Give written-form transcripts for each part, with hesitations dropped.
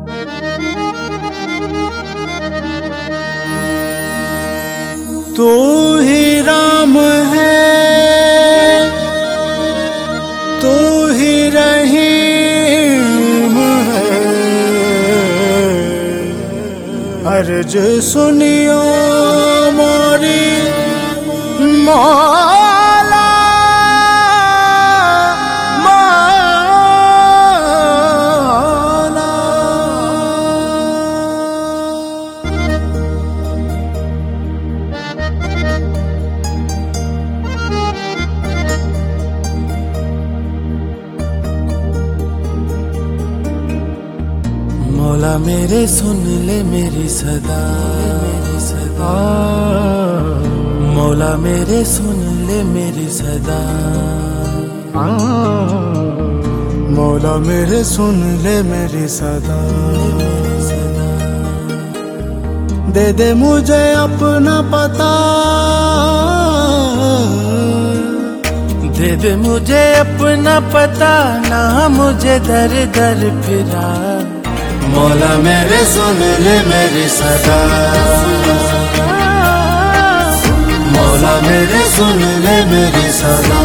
तू ही राम है, तू ही रहीम है, अर्ज सुनियो मोरी मौला मौला। मौला मेरे सुन ले मेरी सदा, मौला मेरे सुन ले मेरी सदा, मौला मेरे सुन ले मेरी सदा। दे दे मुझे अपना पता, दे दे मुझे अपना पता, ना मुझे दर दर फिरा। मौला मेरे सुन ले मेरी सदा, मौला मेरे सुन ले मेरी सदा।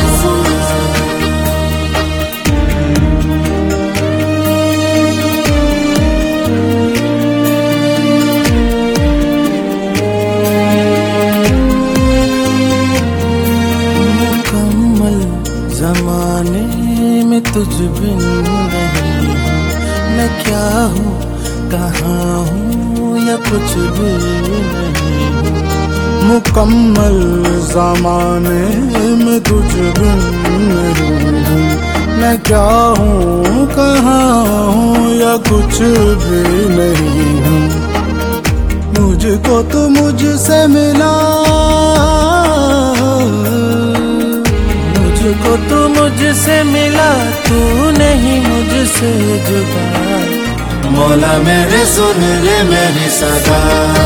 मुकम्मल ज़माने में तुझ बिन नहीं, मैं क्या हूँ कहाँ हूँ या कुछ भी नहीं हूँ। मुकम्मल ज़माने में तुझ बिन नहीं हूँ, मैं क्या हूँ कहाँ हूँ या कुछ भी नहीं हूँ। मुझको तो मुझसे मिला, मुझको तो मुझसे मिला, तू नहीं मुझसे जुदा। मौला मेरे सुन ले मेरी सदा,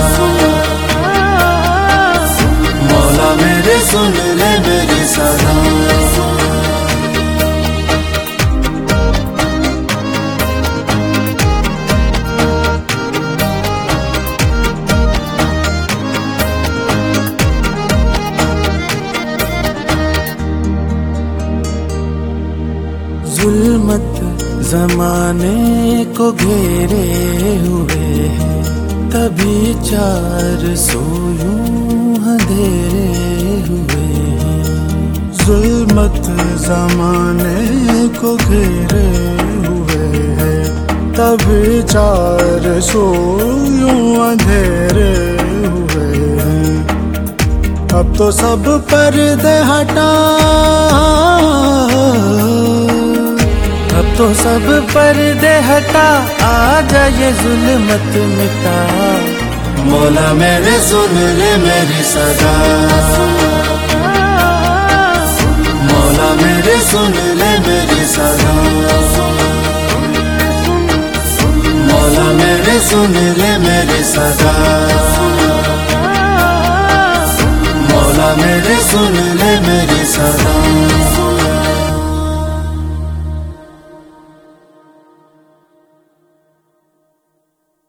मौला मेरे सुन ले मेरी सदा। जुल्मत ज़माने को घेरे हुए हैं, तभी चार सौ यूं अंधेरे हुए हैं। जुल्मत ज़माने को घेरे हुए हैं, तभी चार सौ यूं अंधेरे हुए हैं। अब तो सब पर्दे हटा, अब तो सब पर्दे हटा, आजा ये जुल्मत मिटा। मौला मेरे सुन ले मेरी सदा, मौला मेरे सुन ले मेरी सदा। मौला मेरे सुन ले मेरी सदा, मौला मेरे सुन ले मेरी सदा।